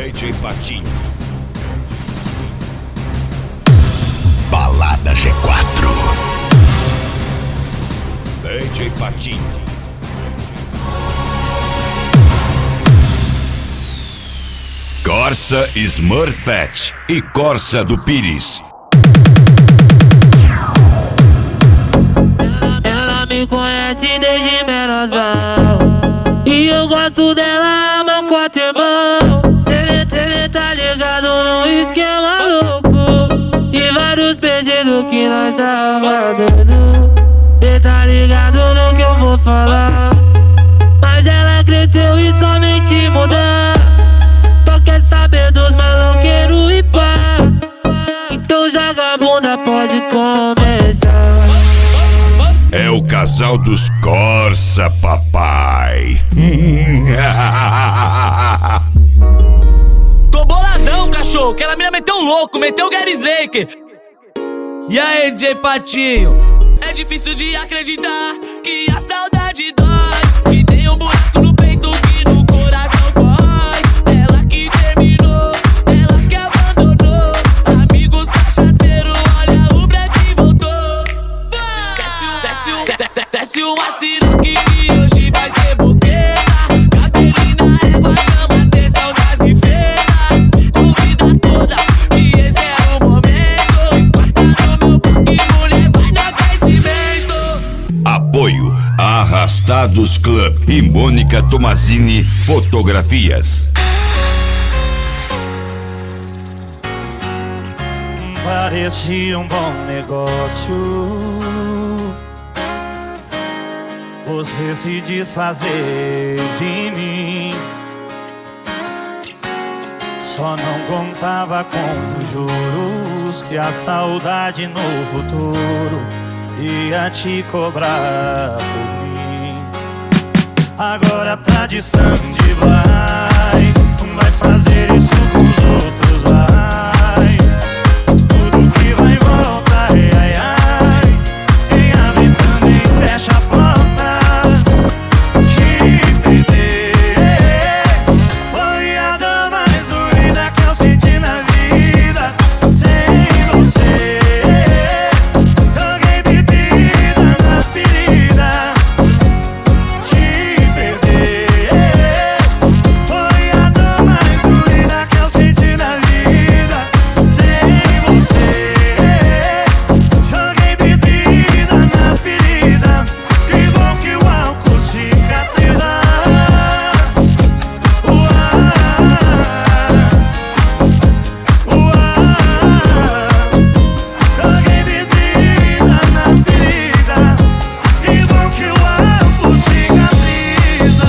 DJ Patinho. Balada G4. DJ Patinho. Corsa Smurfette e Corsa do Pires. Ela me conhece desde menosão e eu gosto dela, meu quatro irmão. Cê tá ligado no esquema louco e vários pedidos que nós tava dando. Cê tá ligado no que eu vou falar, mas ela cresceu e somente mudar. Só quer saber dos maloqueiros e pá, então joga a bunda, pode começar. É o casal dos Corsa, papai. Tô boladão, cachorro, que ela mina meteu o louco, meteu o Gary Slaker. E aí, DJ Patinho? É difícil de acreditar que a saudade dói, que tem um buraco no peito que no coração corrói. Ela que terminou, ela que abandonou. Amigos cachaceiros, olha o Brad voltou. Desce uma siroque que hoje vai ser boqueira. Cabelinho na égua chama atenção das bifeiras. Convida todas que esse é o momento. Encosta no meu boque, mulher, vai no aquecimento. Apoio Arrastados Club e Mônica Tomazini Fotografias. Parecia um bom negócio você se desfazer de mim. Só não contava com os juros que a saudade no futuro ia te cobrar por mim. Agora tá distante, vai fazer isso com os outros, vai. Tudo que vai voltar, ai, ai, ai. Quem abre também fecha a porta. Te perder foi a dor mais doída que eu senti na vida. Sem você joguei bebida na ferida. Te perder foi a dor mais doída que eu senti na vida. Sem você joguei bebida na ferida. Que bom que o álcool cicatriza. Joguei bebida na ferida. Que bom que o álcool cicatriza.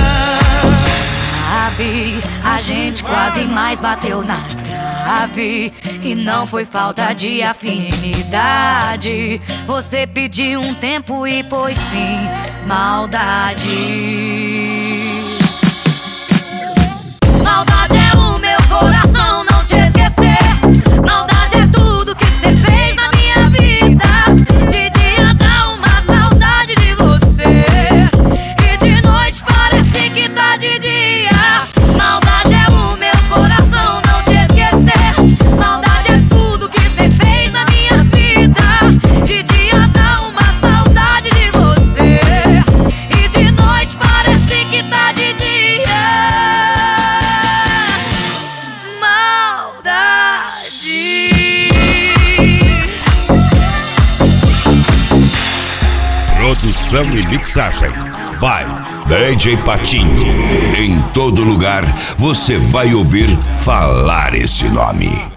Sabe, a gente quase mais bateu na trave e não foi falta de afinidade. Você pediu um tempo e pôs fim, maldade. Maldade é o meu coração não te esquecer. Maldade é tudo que você fez na minha vida. De dia dá uma saudade de você e de noite parece que tá de dia. Maldade é o meu coração não te esquecer. Maldade é tudo que você fez na minha vida. De dia dá uma saudade de você e de noite parece que tá de dia. Produção e mixagem by DJ Patinho. Em todo lugar você vai ouvir falar esse nome.